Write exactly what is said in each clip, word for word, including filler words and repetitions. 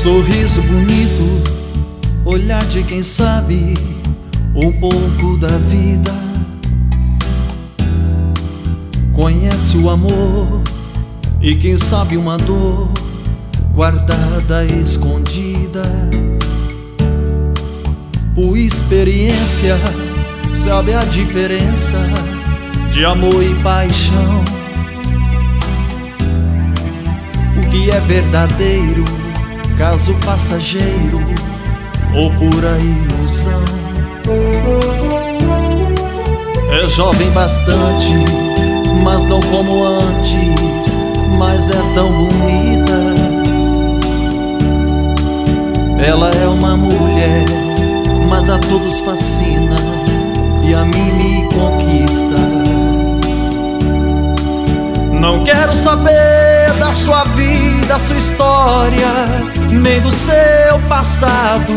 Sorriso bonito, olhar de quem sabe um pouco da vida. Conhece o amor e quem sabe uma dor guardada, escondida. Por experiência sabe a diferença de amor e paixão. O que é verdadeiro, caso passageiro ou pura ilusão. É jovem bastante, mas não como antes, mas é tão bonita. Ela é uma mulher, mas a todos fascina e a mim me conquista. Não quero saber da sua vida, sua história, nem do seu passado.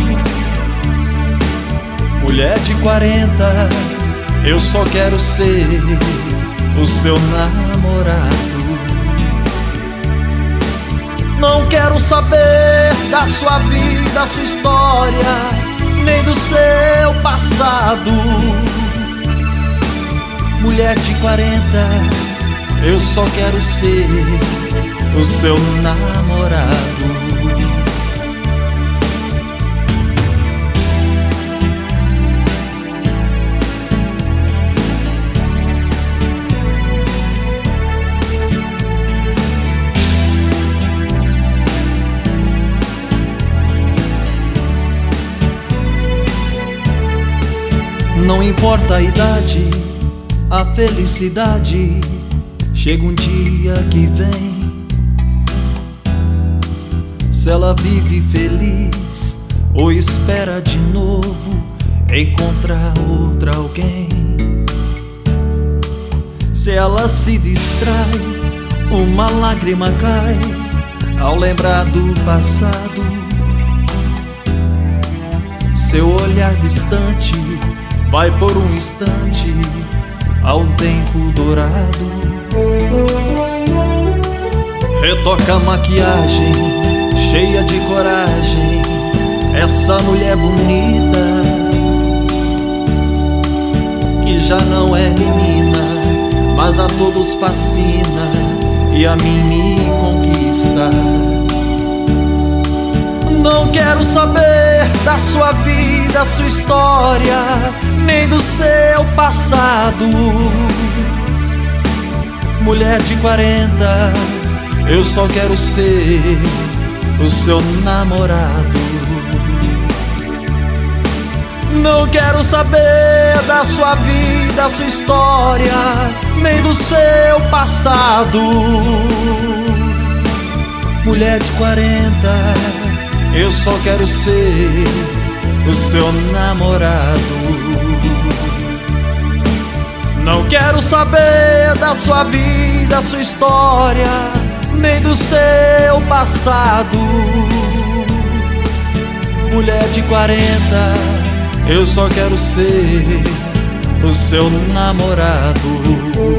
Mulher de quarenta, eu só quero ser o seu namorado. Não quero saber da sua vida, sua história, nem do seu passado. Mulher de quarenta, eu só quero ser o seu namorado. Não importa a idade, a felicidade chega um dia que vem. Se ela vive feliz ou espera de novo encontrar outra alguém. Se ela se distrai, uma lágrima cai ao lembrar do passado. Seu olhar distante vai por um instante a um tempo dourado. Retoca a maquiagem, cheia de coragem, essa mulher bonita, que já não é menina, mas a todos fascina e a mim me conquista. Não quero saber da sua vida, sua história, nem do seu passado. Mulher de quarenta, eu só quero ser o seu namorado. Não quero saber da sua vida, sua história, nem do seu passado. Mulher de quarenta, eu só quero ser o seu namorado. Não quero saber da sua vida, sua história, nem do seu passado. Mulher de quarenta, eu só quero ser o seu namorado.